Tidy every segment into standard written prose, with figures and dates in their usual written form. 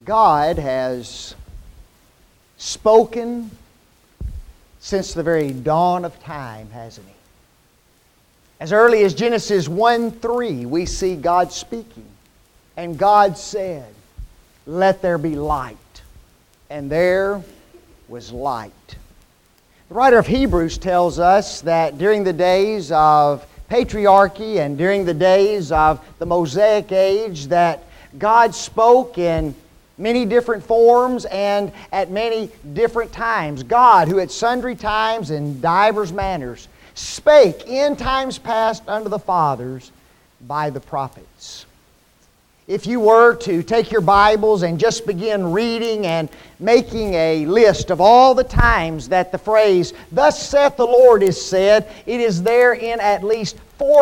God has spoken since the very dawn of time, hasn't He? As early as Genesis 1:3, we see God speaking. And God said, "Let there be light." And there was light. The writer of Hebrews tells us that during the days of patriarchy and during the days of the Mosaic age, that God spoke in many different forms and at many different times. God, who at sundry times in divers manners spake in times past unto the fathers by the prophets. If you were to take your Bibles and just begin reading and making a list of all the times that the phrase, "Thus saith the Lord," is said, it is there in at least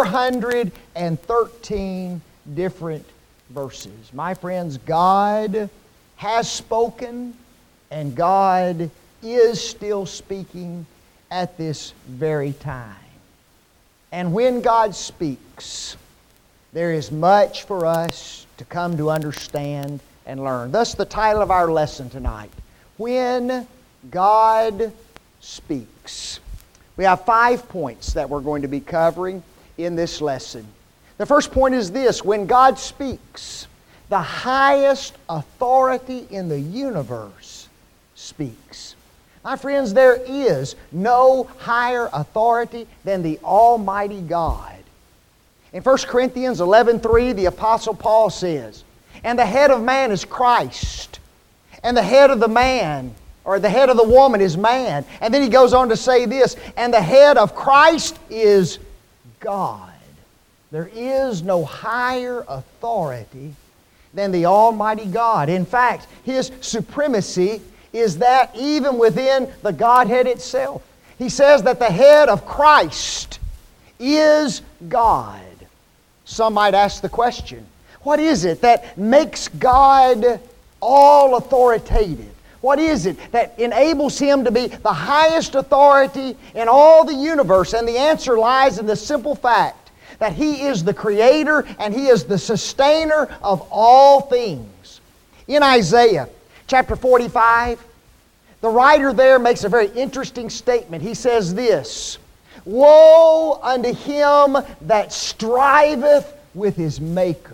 413 different verses. My friends, God has spoken, and God is still speaking at this very time. And when God speaks, there is much for us to come to understand and learn. Thus the title of our lesson tonight, When God Speaks. We have 5 points that we're going to be covering in this lesson. The first point is this: when God speaks, the highest authority in the universe speaks. My friends, there is no higher authority than the Almighty God. In 1 Corinthians 11:3, the Apostle Paul says, "And the head of man is Christ, and the head of the man, or the head of the woman, is man." And then he goes on to say this, "And the head of Christ is God." There is no higher authority than the Almighty God. In fact, His supremacy is that even within the Godhead itself. He says that the head of Christ is God. Some might ask the question, what is it that makes God all authoritative? What is it that enables Him to be the highest authority in all the universe? And the answer lies in the simple fact that He is the Creator and He is the sustainer of all things. In Isaiah chapter 45, the writer there makes a very interesting statement. He says this, "Woe unto him that striveth with his Maker."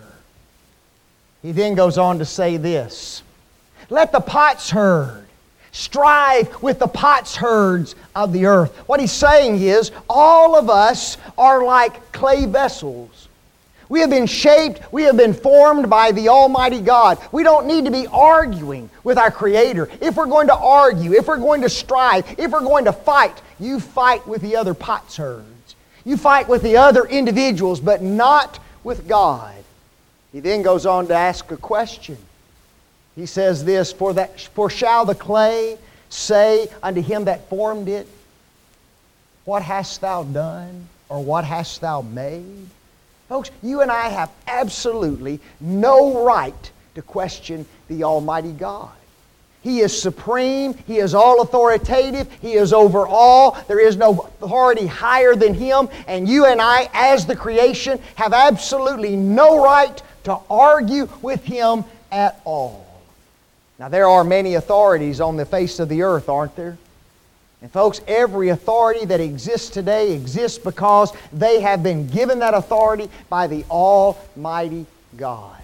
He then goes on to say this, "Let the potsherd strive with the potsherds of the earth." What he's saying is, all of us are like clay vessels. We have been shaped, we have been formed by the Almighty God. We don't need to be arguing with our Creator. If we're going to argue, if we're going to strive, if we're going to fight, you fight with the other potsherds. You fight with the other individuals, but not with God. He then goes on to ask a question. He says this, For shall the clay say unto him that formed it, What hast thou done? Or what hast thou made? Folks, you and I have absolutely no right to question the Almighty God. He is supreme. He is all authoritative. He is over all. There is no authority higher than Him. And you and I, as the creation, have absolutely no right to argue with Him at all. Now, there are many authorities on the face of the earth, aren't there? And folks, every authority that exists today exists because they have been given that authority by the Almighty God.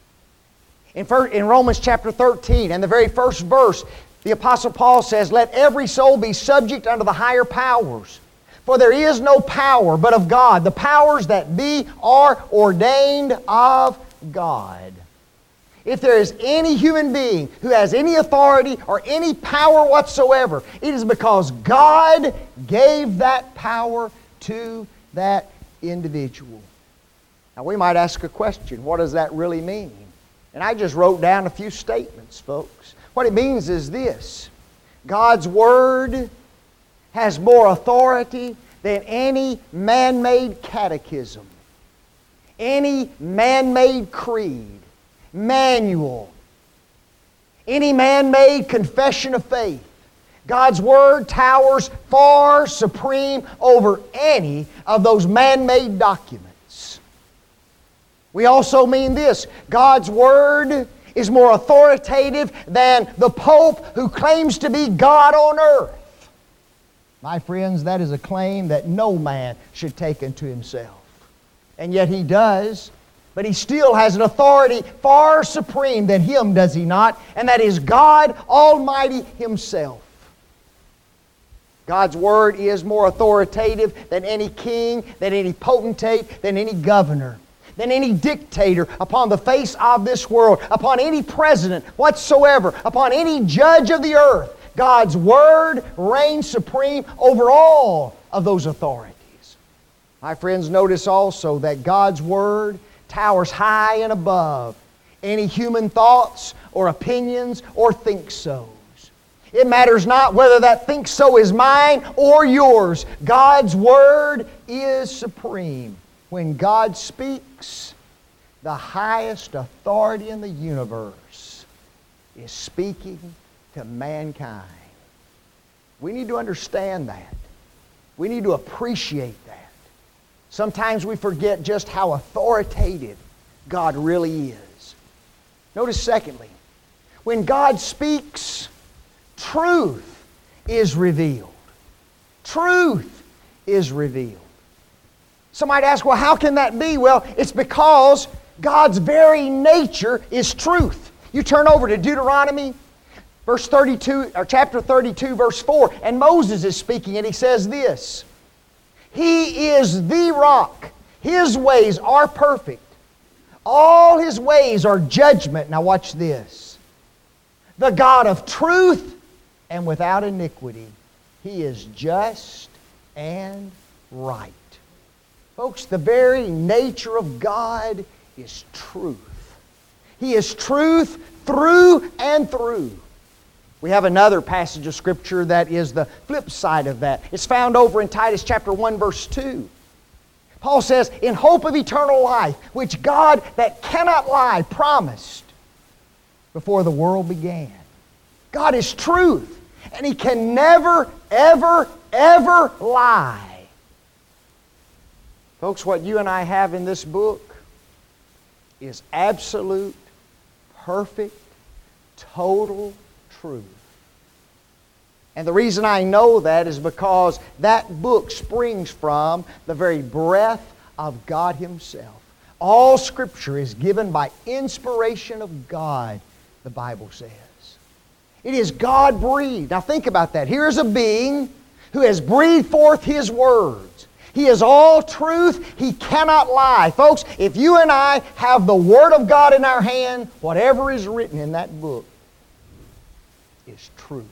In Romans chapter 13, and the very first verse, the Apostle Paul says, "Let every soul be subject unto the higher powers. For there is no power but of God. The powers that be are ordained of God." If there is any human being who has any authority or any power whatsoever, it is because God gave that power to that individual. Now we might ask a question, what does that really mean? And I just wrote down a few statements, folks. What it means is this: God's Word has more authority than any man-made catechism, any man-made creed, manual, any man-made confession of faith. God's Word towers far supreme over any of those man-made documents. We also mean this: God's Word is more authoritative than the Pope who claims to be God on earth. My friends, that is a claim that no man should take unto himself. And yet he does, but he still has an authority far supreme than him, does he not? And that is God Almighty Himself. God's Word is more authoritative than any king, than any potentate, than any governor, than any dictator upon the face of this world, upon any president whatsoever, upon any judge of the earth. God's Word reigns supreme over all of those authorities. My friends, notice also that God's Word towers high and above any human thoughts or opinions or think-sos. It matters not whether that think-so is mine or yours. God's Word is supreme. When God speaks, the highest authority in the universe is speaking to mankind. We need to understand that. We need to appreciate that. Sometimes we forget just how authoritative God really is. Notice secondly, when God speaks, truth is revealed. Truth is revealed. Some might ask, well, how can that be? Well, it's because God's very nature is truth. You turn over to Deuteronomy verse 32, or chapter 32, verse 4, and Moses is speaking, and he says this: He is the rock. His ways are perfect. All His ways are judgment. Now watch this. The God of truth and without iniquity. He is just and right. Folks, the very nature of God is truth. He is truth through and through. We have another passage of Scripture that is the flip side of that. It's found over in Titus chapter 1, verse 2. Paul says, in hope of eternal life, which God that cannot lie promised before the world began. God is truth, and He can never, ever, ever lie. Folks, what you and I have in this book is absolute, perfect, total truth. And the reason I know that is because that book springs from the very breath of God Himself. All Scripture is given by inspiration of God, the Bible says. It is God-breathed. Now think about that. Here is a being who has breathed forth His words. He is all truth. He cannot lie. Folks, if you and I have the Word of God in our hand, whatever is written in that book is truth.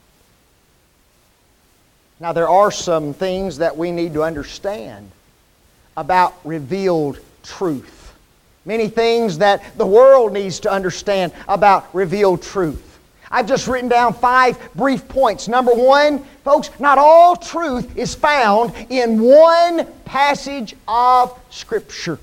Now there are some things that we need to understand about revealed truth. Many things that the world needs to understand about revealed truth. I've just written down 5 brief points. Number 1, folks, not all truth is found in one passage of Scripture.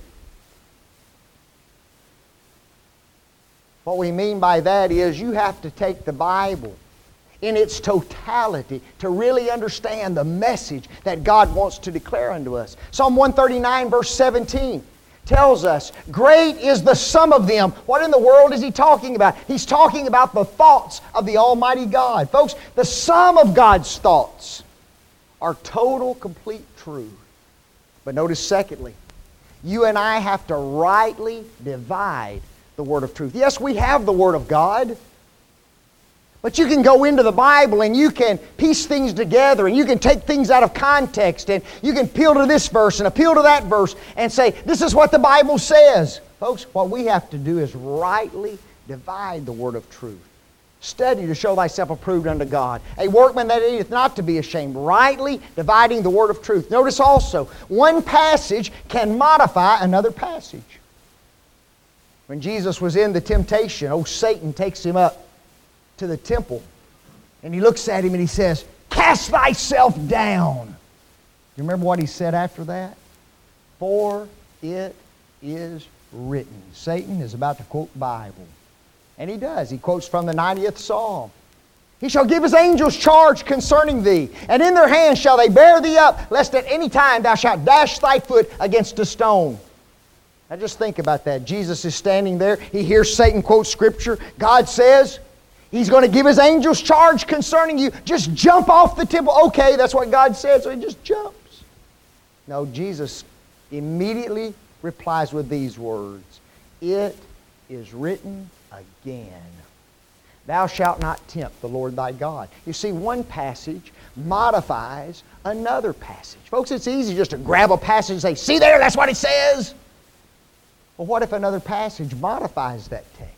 What we mean by that is you have to take the Bible in its totality to really understand the message that God wants to declare unto us. Psalm 139, verse 17 tells us, great is the sum of them. What in the world is he talking about? He's talking about the thoughts of the Almighty God. Folks, the sum of God's thoughts are total, complete truth. But notice secondly, you and I have to rightly divide the Word of truth. Yes, we have the Word of God, but you can go into the Bible and you can piece things together and you can take things out of context and you can appeal to this verse and appeal to that verse and say, this is what the Bible says. Folks, what we have to do is rightly divide the Word of truth. Study to show thyself approved unto God, a workman that needeth not to be ashamed, rightly dividing the Word of truth. Notice also, one passage can modify another passage. When Jesus was in the temptation, old Satan takes him up to the temple, and he looks at him and he says, cast thyself down. You remember what he said after that? For it is written. Satan is about to quote the Bible. And he does. He quotes from the 90th Psalm. He shall give his angels charge concerning thee, and in their hands shall they bear thee up, lest at any time thou shalt dash thy foot against a stone. Now just think about that. Jesus is standing there. He hears Satan quote Scripture. God says He's going to give His angels charge concerning you. Just jump off the temple. Okay, that's what God said, so he just jumps. No, Jesus immediately replies with these words. It is written again. Thou shalt not tempt the Lord thy God. You see, one passage modifies another passage. Folks, it's easy just to grab a passage and say, see there, that's what it says. Well, what if another passage modifies that text?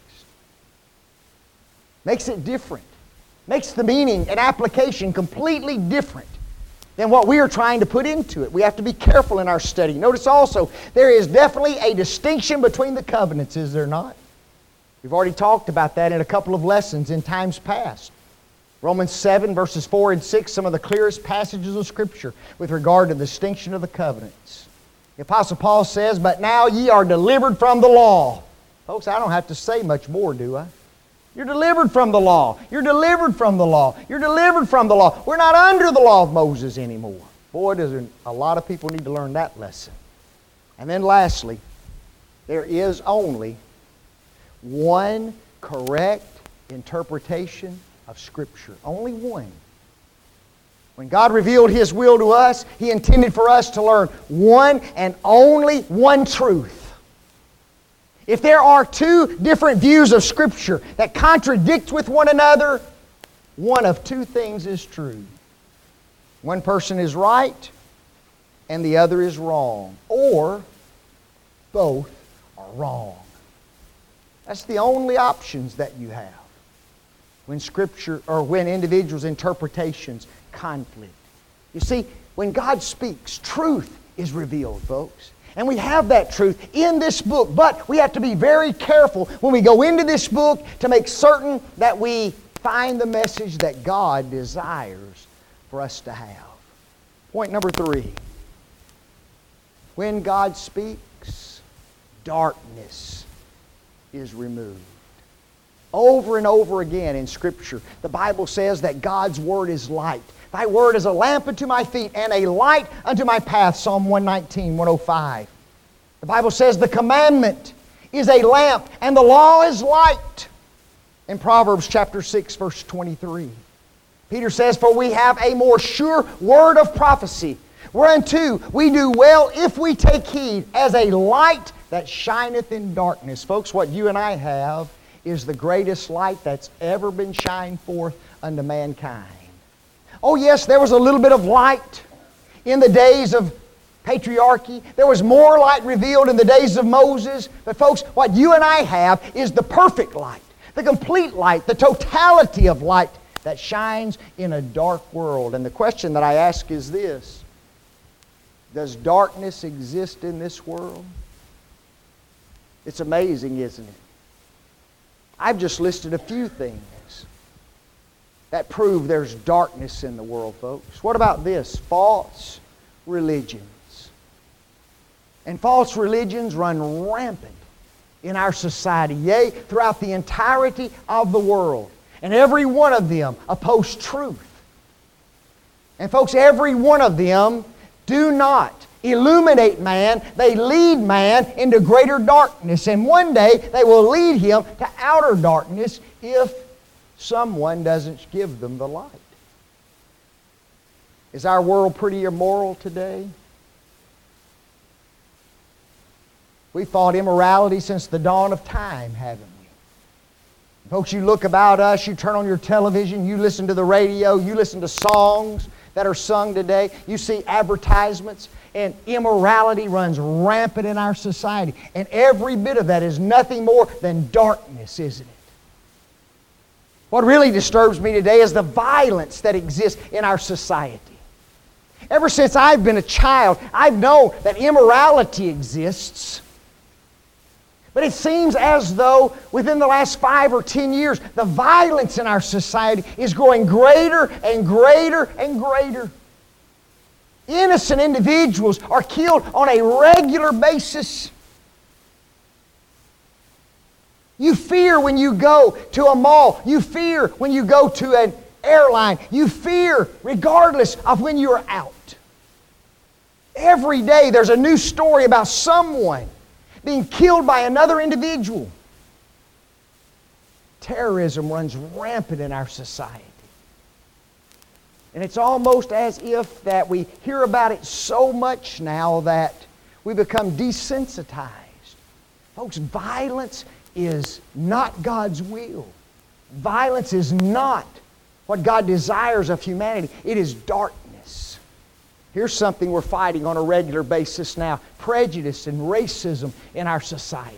Makes it different. Makes the meaning and application completely different than what we are trying to put into it. We have to be careful in our study. Notice also, there is definitely a distinction between the covenants, is there not? We've already talked about that in a couple of lessons in times past. Romans 7, verses 4 and 6, some of the clearest passages of Scripture with regard to the distinction of the covenants. The Apostle Paul says, but now ye are delivered from the law. Folks, I don't have to say much more, do I? You're delivered from the law. You're delivered from the law. You're delivered from the law. We're not under the law of Moses anymore. Boy, does a lot of people need to learn that lesson. And then lastly, there is only one correct interpretation of Scripture. Only one. When God revealed His will to us, He intended for us to learn one and only one truth. If there are two different views of Scripture that contradict with one another, one of two things is true. One person is right and the other is wrong. Or both are wrong. That's the only options that you have when Scripture or when individuals' interpretations conflict. You see, when God speaks, truth is revealed, folks. And we have that truth in this book, but we have to be very careful when we go into this book to make certain that we find the message that God desires for us to have. Point number 3. When God speaks, darkness is removed. Over and over again in Scripture, the Bible says that God's Word is light. Thy Word is a lamp unto my feet and a light unto my path. Psalm 119, 105. The Bible says the commandment is a lamp and the law is light. In Proverbs chapter 6, verse 23. Peter says, for we have a more sure word of prophecy, whereunto we do well if we take heed, as a light that shineth in darkness. Folks, what you and I have is the greatest light that's ever been shined forth unto mankind. Oh yes, there was a little bit of light in the days of patriarchy. There was more light revealed in the days of Moses. But folks, what you and I have is the perfect light, the complete light, the totality of light that shines in a dark world. And the question that I ask is this: does darkness exist in this world? It's amazing, isn't it? I've just listed a few things that prove there's darkness in the world, folks. What about this? False religions. And false religions run rampant in our society, yea, throughout the entirety of the world. And every one of them oppose truth. And folks, every one of them do not illuminate man. They lead man into greater darkness. And one day they will lead him to outer darkness if someone doesn't give them the light. Is our world pretty immoral today? We fought immorality since the dawn of time, haven't we? Folks, you look about us, you turn on your television, you listen to the radio, you listen to songs that are sung today, you see advertisements, and immorality runs rampant in our society. And every bit of that is nothing more than darkness, isn't it? What really disturbs me today is the violence that exists in our society. Ever since I've been a child, I've known that immorality exists. But it seems as though within the last 5 or 10 years, the violence in our society is growing greater and greater and greater. Innocent individuals are killed on a regular basis. You fear when you go to a mall. You fear when you go to an airline. You fear regardless of when you're out. Every day there's a new story about someone being killed by another individual. Terrorism runs rampant in our society. And it's almost as if that we hear about it so much now that we become desensitized. Folks, violence is not God's will. Violence is not what God desires of humanity. It is darkness. Here's something we're fighting on a regular basis now: prejudice and racism in our society.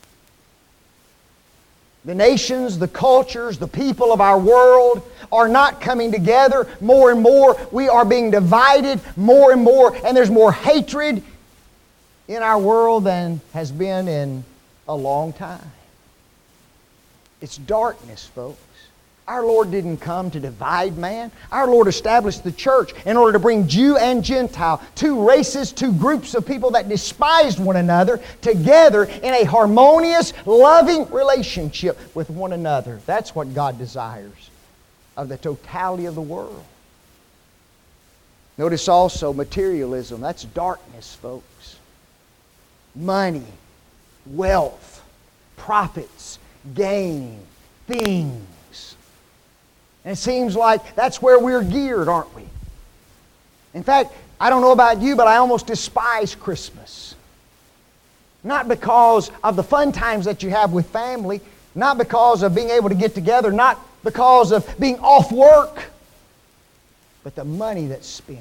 The nations, the cultures, the people of our world are not coming together more and more. We are being divided more and more, and there's more hatred in our world than has been in a long time. It's darkness, folks. Our Lord didn't come to divide man. Our Lord established the church in order to bring Jew and Gentile, two races, two groups of people that despised one another, together in a harmonious, loving relationship with one another. That's what God desires of the totality of the world. Notice also materialism. That's darkness, folks. Money, wealth, profits, gain, things. And it seems like that's where we're geared, aren't we? In fact, I don't know about you, but I almost despise Christmas. Not because of the fun times that you have with family, not because of being able to get together, not because of being off work, but the money that's spent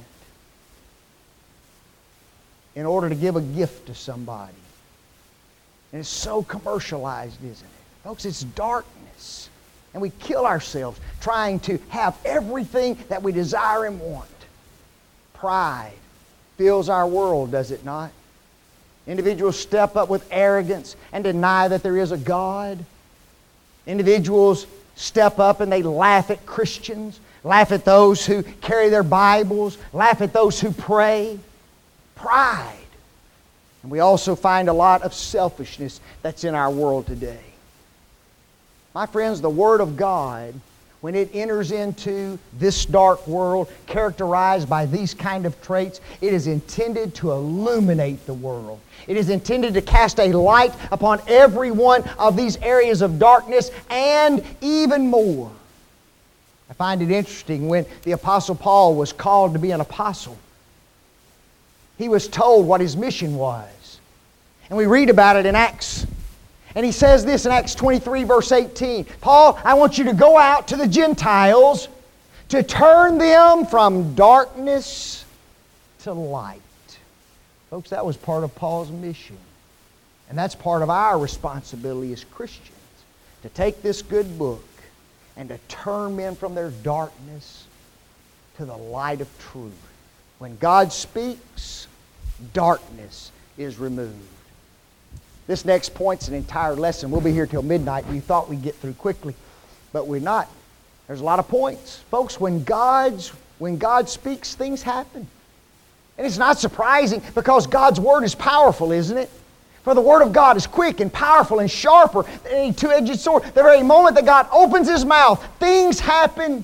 in order to give a gift to somebody. And it's so commercialized, isn't it? Folks, it's darkness. And we kill ourselves trying to have everything that we desire and want. Pride fills our world, does it not? Individuals step up with arrogance and deny that there is a God. Individuals step up and they laugh at Christians, laugh at those who carry their Bibles, laugh at those who pray. Pride. And we also find a lot of selfishness that's in our world today. My friends, the Word of God, when it enters into this dark world characterized by these kind of traits, it is intended to illuminate the world. It is intended to cast a light upon every one of these areas of darkness and even more. I find it interesting when the Apostle Paul was called to be an apostle. He was told what his mission was. And we read about it in Acts. And he says this in Acts 23, verse 18. Paul, I want you to go out to the Gentiles to turn them from darkness to light. Folks, that was part of Paul's mission. And that's part of our responsibility as Christians, to take this good book and to turn men from their darkness to the light of truth. When God speaks, darkness is removed. This next point's an entire lesson. We'll be here till midnight. You thought we'd get through quickly, but we're not. There's a lot of points. Folks, when God speaks, things happen. And it's not surprising because God's Word is powerful, isn't it? For the Word of God is quick and powerful and sharper than any two-edged sword. The very moment that God opens His mouth, things happen.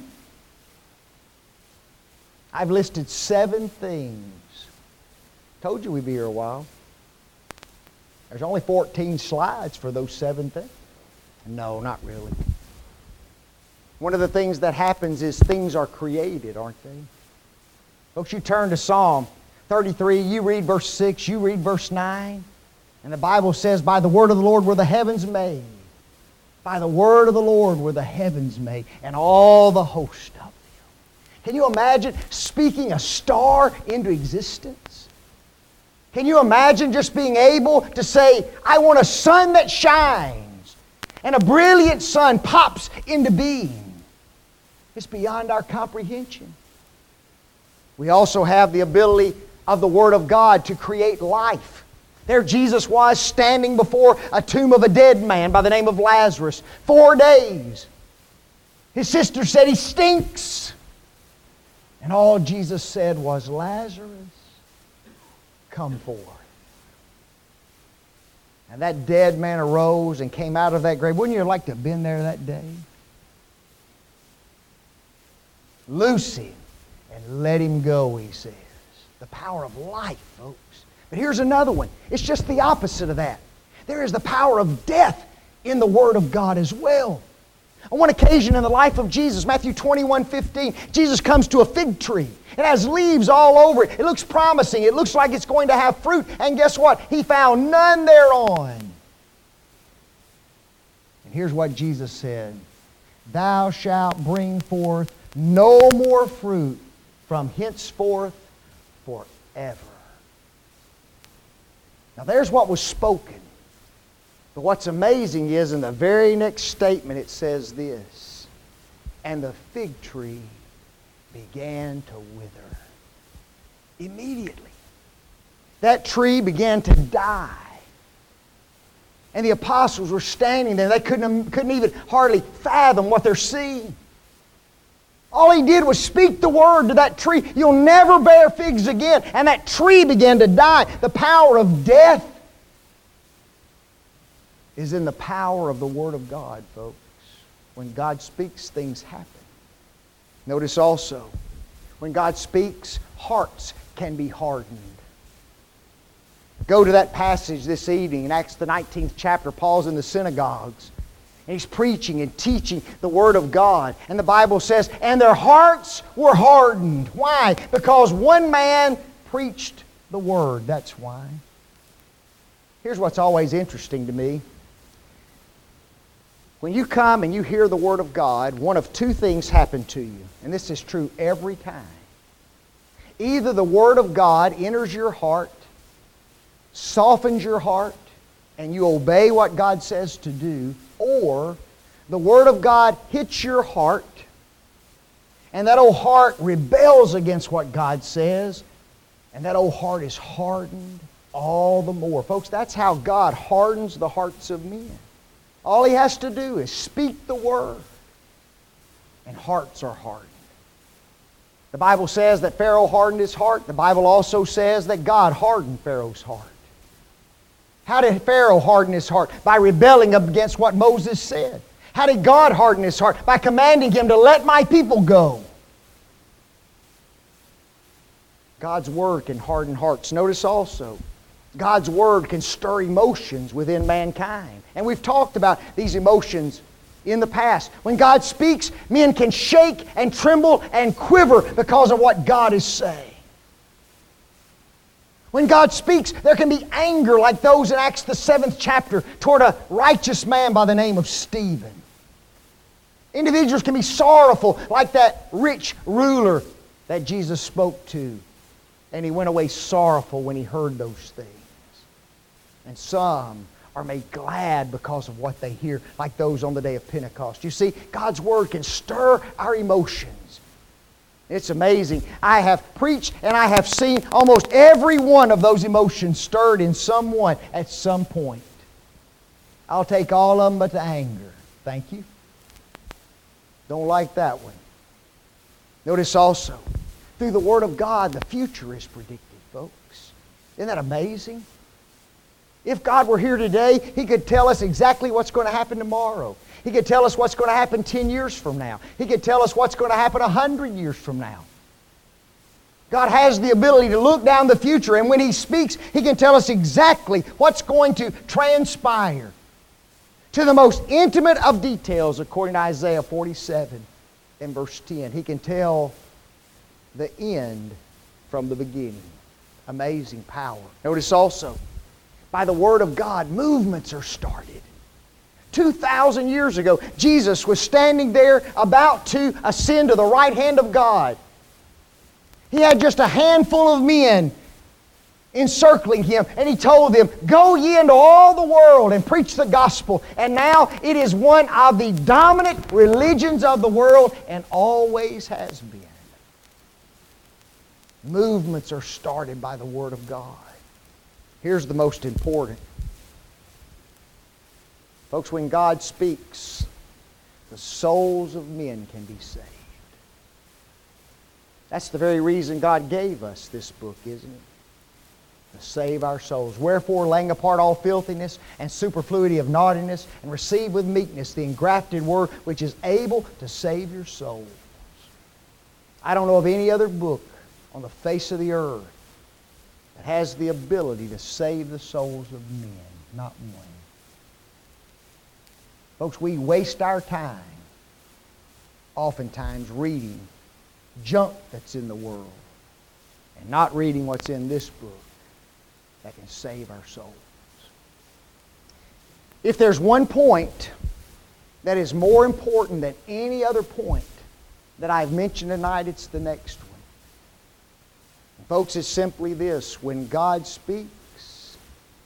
I've listed 7 things. Told you we'd be here a while. There's only 14 slides for those 7 things. No, not really. One of the things that happens is things are created, aren't they? Folks, you turn to Psalm 33, you read verse 6, you read verse 9, and the Bible says, by the word of the Lord were the heavens made. By the word of the Lord were the heavens made, and all the host of them. Can you imagine speaking a star into existence? Can you imagine just being able to say, I want a sun that shines, and a brilliant sun pops into being? It's beyond our comprehension. We also have the ability of the Word of God to create life. There Jesus was standing before a tomb of a dead man by the name of Lazarus. 4 days. His sister said, he stinks. And all Jesus said was, Lazarus, come forth. And that dead man arose and came out of that grave. Wouldn't you like to have been there that day? Loose him and let him go, he says. The power of life, folks. But here's another one. It's just the opposite of that. there is the power of death in the Word of God as well. On one occasion in the life of Jesus, Matthew 21:15, Jesus comes to a fig tree. It has leaves all over it. It looks promising. It looks like it's going to have fruit. And guess what? He found none thereon. And here's what Jesus said. Thou shalt bring forth no more fruit from henceforth forever. Now there's what was spoken. But what's amazing is in the very next statement it says this, and the fig tree began to wither. Immediately. That tree began to die. And the apostles were standing there. They couldn't even hardly fathom what they're seeing. All he did was speak the word to that tree. You'll never bear figs again. And that tree began to die. The power of death is in the power of the Word of God, folks. When God speaks, things happen. Notice also, when God speaks, hearts can be hardened. Go to that passage this evening in Acts the 19th chapter. Paul's in the synagogues. And he's preaching and teaching the Word of God. And the Bible says, and their hearts were hardened. Why? Because one man preached the Word. That's why. Here's what's always interesting to me. When you come and you hear the Word of God, one of two things happen to you. And this is true every time. Either the Word of God enters your heart, softens your heart, and you obey what God says to do, or the Word of God hits your heart, and that old heart rebels against what God says, and that old heart is hardened all the more. Folks, that's how God hardens the hearts of men. All He has to do is speak the Word, and hearts are hardened. The Bible says that Pharaoh hardened his heart. The Bible also says that God hardened Pharaoh's heart. How did Pharaoh harden his heart? By rebelling against what Moses said. How did God harden his heart? By commanding him to let my people go. God's Word can harden hearts. Notice also, God's Word can stir emotions within mankind. And we've talked about these emotions in the past. When God speaks, men can shake and tremble and quiver because of what God is saying. When God speaks, there can be anger like those in Acts the 7th chapter toward a righteous man by the name of Stephen. Individuals can be sorrowful like that rich ruler that Jesus spoke to. And he went away sorrowful when he heard those things. And some are made glad because of what they hear, like those on the day of Pentecost. You see, God's Word can stir our emotions. It's amazing. I have preached and I have seen almost every one of those emotions stirred in someone at some point. I'll take all of them but the anger. Thank you. Don't like that one. Notice also, through the Word of God, the future is predicted, folks. Isn't that amazing? If God were here today, He could tell us exactly what's going to happen tomorrow. He could tell us what's going to happen 10 years from now. He could tell us what's going to happen 100 years from now. God has the ability to look down the future, and when He speaks, He can tell us exactly what's going to transpire to the most intimate of details, according to Isaiah 47 and verse 10. He can tell the end from the beginning. Amazing power. Notice also, by the Word of God, movements are started. 2,000 years ago, Jesus was standing there about to ascend to the right hand of God. He had just a handful of men encircling Him, and He told them, "Go ye into all the world and preach the gospel." And now it is one of the dominant religions of the world, and always has been. Movements are started by the Word of God. Here's the most important. Folks, when God speaks, the souls of men can be saved. That's the very reason God gave us this book, isn't it? To save our souls. Wherefore, laying apart all filthiness and superfluity of naughtiness, and receive with meekness the engrafted Word, which is able to save your souls. I don't know of any other book on the face of the earth that has the ability to save the souls of men. Not one. Folks, we waste our time oftentimes reading junk that's in the world and not reading what's in this book that can save our souls. If there's one point that is more important than any other point that I've mentioned tonight, it's the next one. Folks, it's simply this: when God speaks,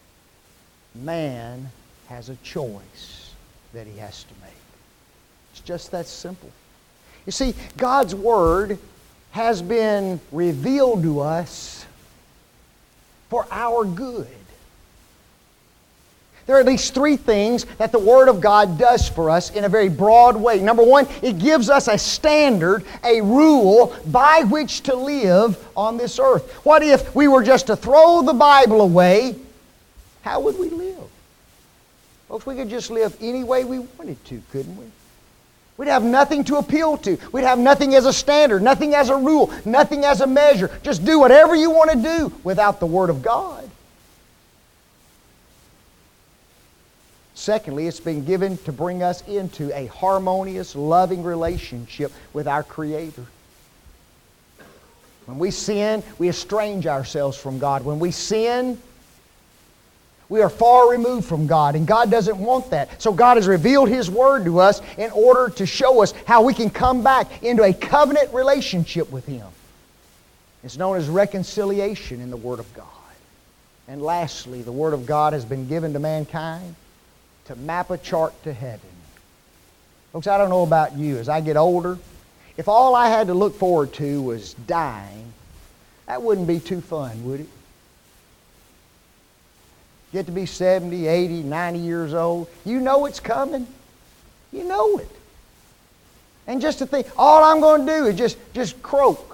man has a choice that he has to make. It's just that simple. You see, God's Word has been revealed to us for our good. There are at least three things that the Word of God does for us in a very broad way. Number one, it gives us a standard, a rule by which to live on this earth. What if we were just to throw the Bible away? How would we live? Folks, we could just live any way we wanted to, couldn't we? We'd have nothing to appeal to. We'd have nothing as a standard, nothing as a rule, nothing as a measure. Just do whatever you want to do without the Word of God. Secondly, it's been given to bring us into a harmonious, loving relationship with our Creator. When we sin, we estrange ourselves from God. When we sin, we are far removed from God, and God doesn't want that. So God has revealed His Word to us in order to show us how we can come back into a covenant relationship with Him. It's known as reconciliation in the Word of God. And lastly, the Word of God has been given to mankind to map a chart to heaven. Folks, I don't know about you. As I get older, if all I had to look forward to was dying, that wouldn't be too fun, would it? Get to be 70, 80, 90 years old. You know it's coming. You know it. And just to think, all I'm going to do is just croak.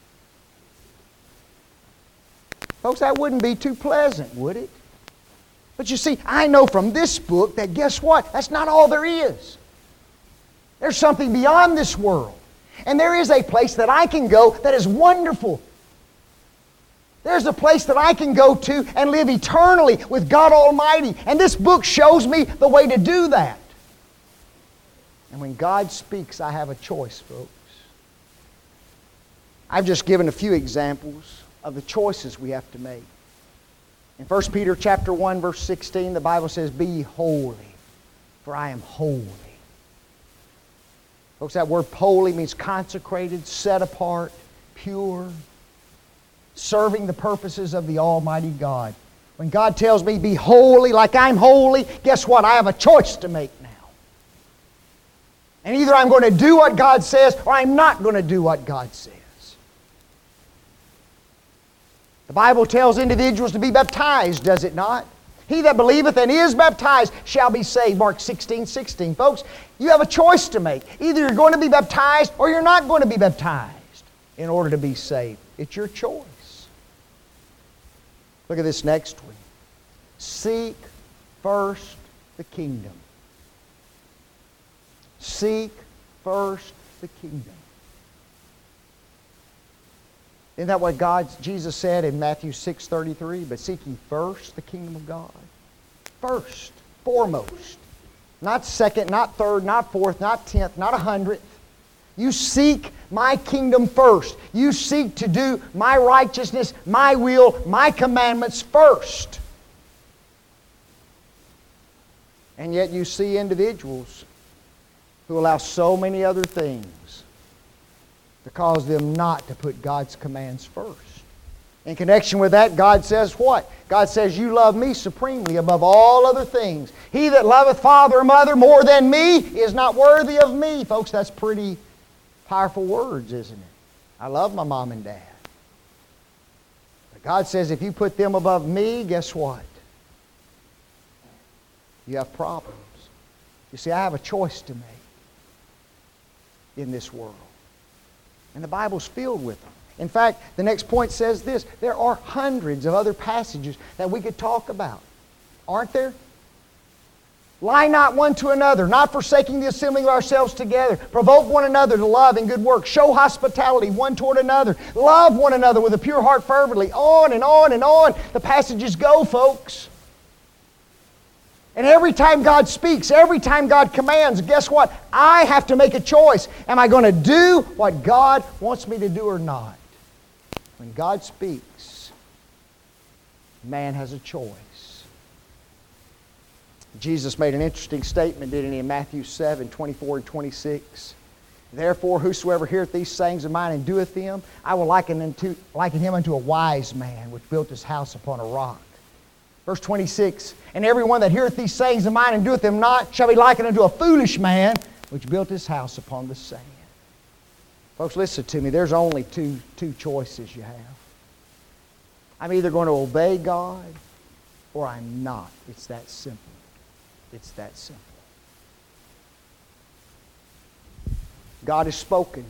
Folks, that wouldn't be too pleasant, would it? But you see, I know from this book that guess what? That's not all there is. There's something beyond this world. And there is a place that I can go that is wonderful. There's a place that I can go to and live eternally with God Almighty. And this book shows me the way to do that. And when God speaks, I have a choice, folks. I've just given a few examples of the choices we have to make. In 1 Peter chapter 1, verse 16, the Bible says, "Be ye holy, for I am holy." Folks, that word holy means consecrated, set apart, pure, serving the purposes of the Almighty God. When God tells me, be holy like I'm holy, guess what? I have a choice to make now. And either I'm going to do what God says, or I'm not going to do what God says. The Bible tells individuals to be baptized, does it not? He that believeth and is baptized shall be saved. Mark 16:16. Folks, you have a choice to make. Either you're going to be baptized or you're not going to be baptized in order to be saved. It's your choice. Look at this next one. Seek first the kingdom. Seek first the kingdom. Isn't that what Jesus said in Matthew 6:33? But seek ye first the kingdom of God. First, foremost. Not second, not third, not fourth, not 10th, not 100th. You seek my kingdom first. You seek to do my righteousness, my will, my commandments first. And yet you see individuals who allow so many other things to cause them not to put God's commands first. In connection with that, God says what? God says, you love me supremely above all other things. He that loveth father or mother more than me is not worthy of me. Folks, that's pretty powerful words, isn't it? I love my mom and dad. But God says, if you put them above me, guess what? You have problems. You see, I have a choice to make in this world. And the Bible's filled with them. In fact, the next point says this. There are hundreds of other passages that we could talk about. Aren't there? Lie not one to another, not forsaking the assembling of ourselves together. Provoke one another to love and good works. Show hospitality one toward another. Love one another with a pure heart fervently. On and on and on. The passages go, folks. And every time God speaks, every time God commands, guess what? I have to make a choice. Am I going to do what God wants me to do or not? When God speaks, man has a choice. Jesus made an interesting statement, didn't he, in Matthew 7, 24 and 26. Therefore, whosoever heareth these sayings of mine and doeth them, I will liken him unto a wise man which built his house upon a rock. Verse 26, and everyone that heareth these sayings of mine and doeth them not shall be likened unto a foolish man which built his house upon the sand. Folks, listen to me. There's only two choices you have. I'm either going to obey God or I'm not. It's that simple. It's that simple. God has spoken.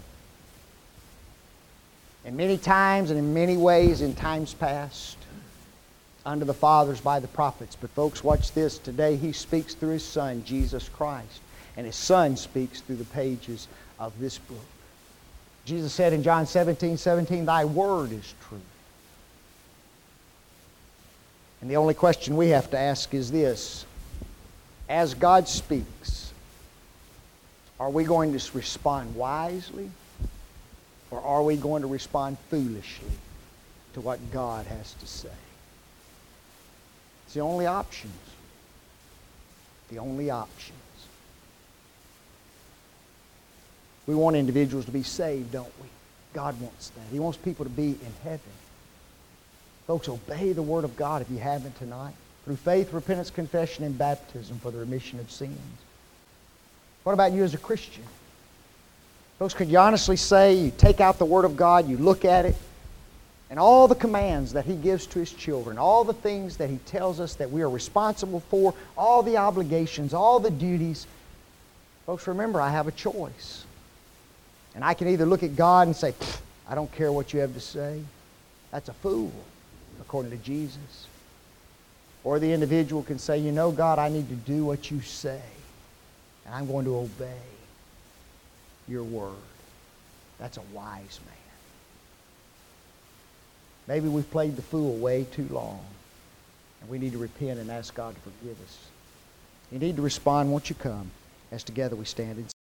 And many times and in many ways in times past unto the fathers by the prophets. But folks, watch this. Today He speaks through His Son, Jesus Christ. And His Son speaks through the pages of this book. Jesus said in John 17:17, Thy word is truth. And the only question we have to ask is this. As God speaks, are we going to respond wisely? Or are we going to respond foolishly to what God has to say? It's the only options. The only options. We want individuals to be saved, don't we? God wants that. He wants people to be in heaven. Folks, obey the Word of God if you haven't tonight. Through faith, repentance, confession, and baptism for the remission of sins. What about you as a Christian? Folks, could you honestly say you take out the Word of God, you look at it, and all the commands that He gives to His children, all the things that He tells us that we are responsible for, all the obligations, all the duties. Folks, remember, I have a choice. And I can either look at God and say, I don't care what you have to say. That's a fool, according to Jesus. Or the individual can say, you know, God, I need to do what you say. And I'm going to obey your word. That's a wise man. Maybe we've played the fool way too long. And we need to repent and ask God to forgive us. You need to respond, won't you come, as together we stand and